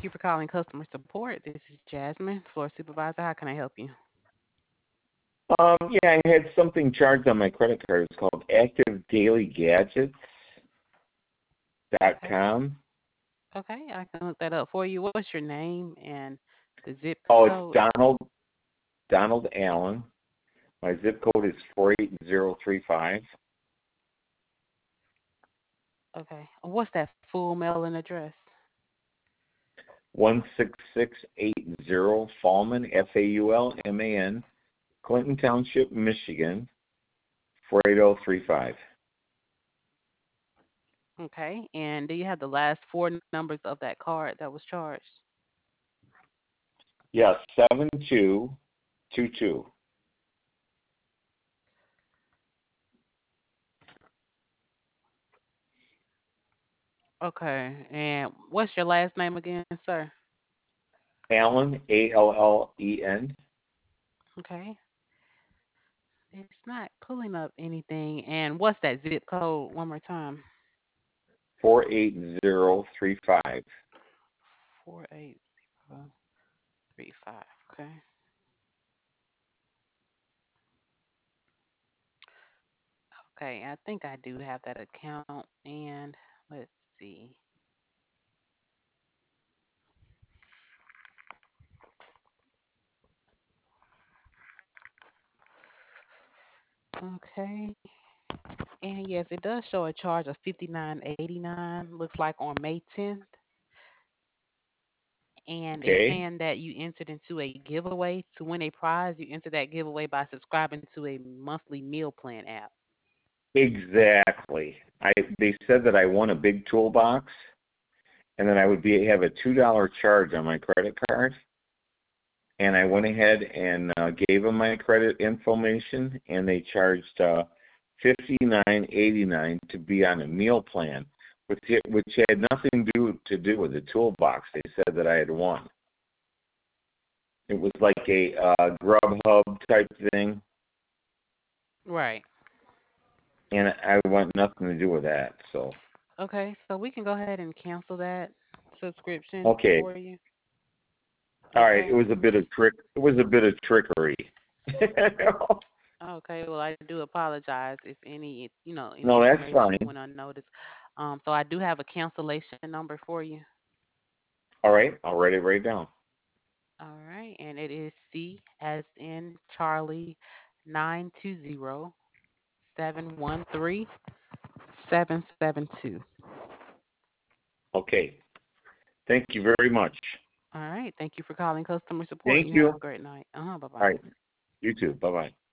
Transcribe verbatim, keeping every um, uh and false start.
you for calling customer support. This is Jasmine, floor supervisor. How can I help you? Um, yeah, I had something charged on my credit card. It's called active daily gadgets dot Okay. com. Okay, I can look that up for you. What's your name and the zip Oh, it's code? Donald Donald Allen. My zip code is four eight zero three five. Okay. What's that full mailing address? One six six eight zero Faulman, F A U L M A N, Clinton Township, Michigan, four eight zero three five. Okay. And do you have the last four numbers of that card that was charged? Yes, seven two two two. Okay. And what's your last name again, sir? Allen, A L L E N. Okay. It's not pulling up anything. And what's that zip code one more time? four eight zero three five. Four eight zero three five. Okay. Okay, I think I do have that account. And let's see. Okay. And yes, it does show a charge of fifty nine eighty nine. Looks like on May tenth, and it's Okay? saying that you entered into a giveaway to win a prize. You enter that giveaway by subscribing to a monthly meal plan app. Exactly. I they said that I won a big toolbox and then I would be have a two dollar charge on my credit card. And I went ahead and uh, gave them my credit information, and they charged uh, fifty nine eighty nine to be on a meal plan, which which had nothing to do to do with the toolbox. They said that I had won. It was like a uh, Grubhub type thing, Right. and I want nothing to do with that. So Okay, so we can go ahead and cancel that subscription okay, for you. all right. It Okay. was a bit of trick. It was a bit of trickery. Okay, well, I do apologize if any, you know, any No, that's information fine. went unnoticed. Um, so I do have a cancellation number for you. All right, I'll write it right down. All right, and it is C as in Charlie nine two zero seven one three seven seven two. Okay. Thank you very much. All right, thank you for calling customer support. Thank You have you. a great night. Uh huh. Bye All bye. right. You too. Bye bye.